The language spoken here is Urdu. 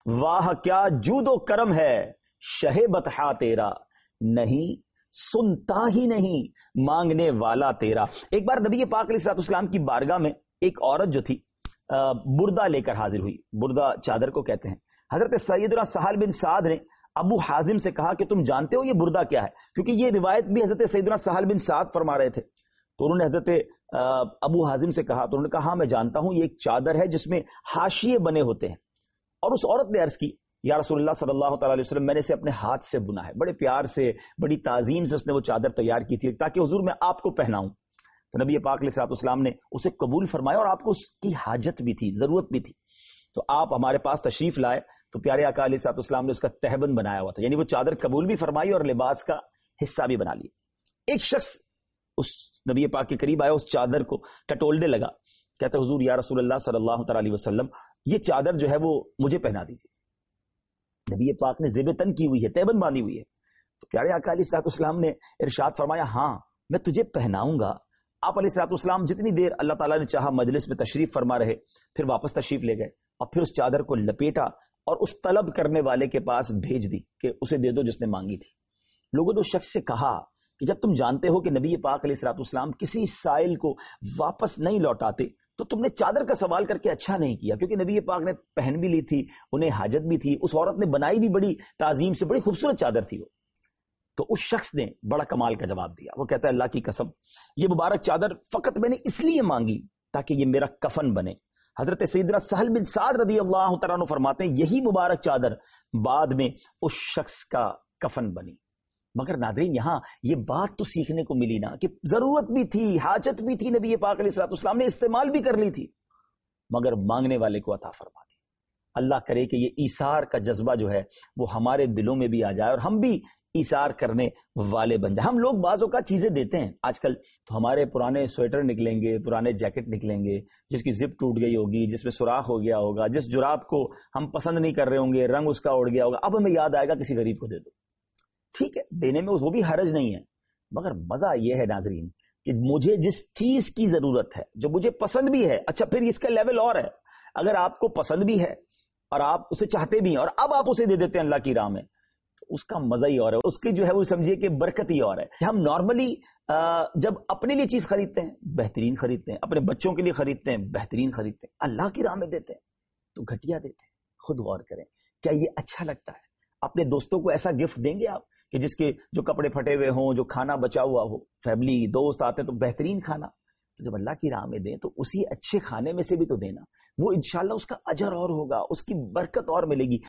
واہ کیا جود و کرم ہے شہ بطحا تیرا، نہیں سنتا ہی نہیں مانگنے والا تیرا۔ ایک بار نبی پاک علیہ الصلوۃ والسلام کی بارگاہ میں ایک عورت جو تھی بردہ لے کر حاضر ہوئی، بردہ چادر کو کہتے ہیں۔ حضرت سیدنا سہل بن سعد نے ابو حازم سے کہا کہ تم جانتے ہو یہ بردہ کیا ہے، کیونکہ یہ روایت بھی حضرت سیدنا سہل بن سعد فرما رہے تھے۔ تو انہوں نے حضرت ابو حازم سے کہا، تو انہوں نے کہا ہاں میں جانتا ہوں، یہ ایک چادر ہے جس میں حاشیے بنے ہوتے ہیں۔ اور اس عورت نے عرض کی یا رسول اللہ صلی اللہ تعالی علیہ وسلم، میں نے اسے اپنے ہاتھ سے بنا ہے، بڑے پیار سے بڑی تعظیم سے اس نے وہ چادر تیار کی تھی تاکہ حضور میں آپ کو پہناؤں۔ تو نبی پاک علیہ الصلوۃ والسلام نے اسے قبول فرمایا، اور آپ کو اس کی حاجت بھی تھی، ضرورت بھی تھی، تو آپ ہمارے پاس تشریف لائے تو پیارے آقا علیہ الصلوۃ والسلام نے اس کا تہبند بنایا ہوا تھا، یعنی وہ چادر قبول بھی فرمائی اور لباس کا حصہ بھی بنا لی۔ ایک شخص اس نبی پاک کے قریب آیا، اس چادر کو ٹٹولنے لگا، کہتا حضور یا رسول اللہ صلی اللہ تعالی علیہ وسلم، یہ چادر جو ہے وہ مجھے پہنا دیجیے۔ نبی پاک نے زیب تن کی ہوئی ہے، تہبند باندھی ہوئی ہے۔ تو پیارے آقا علیہ الصلوۃ والسلام نے ارشاد فرمایا ہاں میں تجھے پہناؤں گا۔ آپ علیہ الصلوۃ والسلام جتنی دیر اللہ تعالیٰ نے چاہا مجلس میں تشریف فرما رہے، پھر واپس تشریف لے گئے اور پھر اس چادر کو لپیٹا اور اس طلب کرنے والے کے پاس بھیج دی کہ اسے دے دو جس نے مانگی تھی۔ لوگوں نے اس شخص سے کہا کہ جب تم جانتے ہو کہ نبی پاک علیہ الصلوۃ والسلام کسی سائل کو واپس نہیں لوٹاتے تو تم نے چادر کا سوال کر کے اچھا نہیں کیا، کیونکہ نبی پاک نے پہن بھی لی تھی، انہیں حاجت بھی تھی، اس عورت نے بنائی بھی بڑی تعظیم سے، بڑی خوبصورت چادر تھی وہ۔ تو اس شخص نے بڑا کمال کا جواب دیا، وہ کہتا ہے اللہ کی قسم یہ مبارک چادر فقط میں نے اس لیے مانگی تاکہ یہ میرا کفن بنے۔ حضرت سیدنا سہل بن سعد رضی اللہ تعالیٰ عنہ فرماتے ہیں یہی مبارک چادر بعد میں اس شخص کا کفن بنی۔ مگر ناظرین یہاں یہ بات تو سیکھنے کو ملی نا کہ ضرورت بھی تھی، حاجت بھی تھی، نبی پاک علیہ الصلوۃ والسلام نے استعمال بھی کر لی تھی، مگر مانگنے والے کو عطا فرما دی۔ اللہ کرے کہ یہ ایثار کا جذبہ جو ہے وہ ہمارے دلوں میں بھی آ جائے اور ہم بھی ایثار کرنے والے بن جائیں۔ ہم لوگ بعض اوقات چیزیں دیتے ہیں، آج کل تو ہمارے پرانے سویٹر نکلیں گے، پرانے جیکٹ نکلیں گے جس کی زپ ٹوٹ گئی ہوگی، جس میں سوراخ ہو گیا ہوگا، جس جراب کو ہم پسند نہیں کر رہے ہوں گے، رنگ اس کا اڑ گیا ہوگا، اب ہمیں یاد آئے گا کسی غریب کو دے دو۔ ٹھیک ہے دینے میں وہ بھی حرج نہیں ہے، مگر مزہ یہ ہے ناظرین کہ مجھے جس چیز کی ضرورت ہے جو مجھے پسند بھی ہے، اچھا پھر اس کا لیول اور ہے، اگر آپ کو پسند بھی ہے اور آپ اسے چاہتے بھی ہیں اور اب آپ اسے دے دیتے ہیں اللہ کی راہ میں، تو اس کا مزہ ہی اور ہے، اس کی جو ہے وہ سمجھیے کہ برکت ہی اور ہے۔ ہم نارملی جب اپنے لیے چیز خریدتے ہیں بہترین خریدتے ہیں، اپنے بچوں کے لیے خریدتے ہیں بہترین خریدتے ہیں، اللہ کی راہ میں دیتے ہیں تو گھٹیا دیتے ہیں۔ خود غور کریں کیا یہ اچھا لگتا ہے؟ اپنے دوستوں کو ایسا گفٹ دیں گے آپ کہ جس کے جو کپڑے پھٹے ہوئے ہوں، جو کھانا بچا ہوا ہو، فیملی دوست آتے ہیں تو بہترین کھانا، تو جب اللہ کی راہ میں دیں تو اسی اچھے کھانے میں سے بھی تو دینا، وہ انشاءاللہ اس کا اجر اور ہوگا، اس کی برکت اور ملے گی۔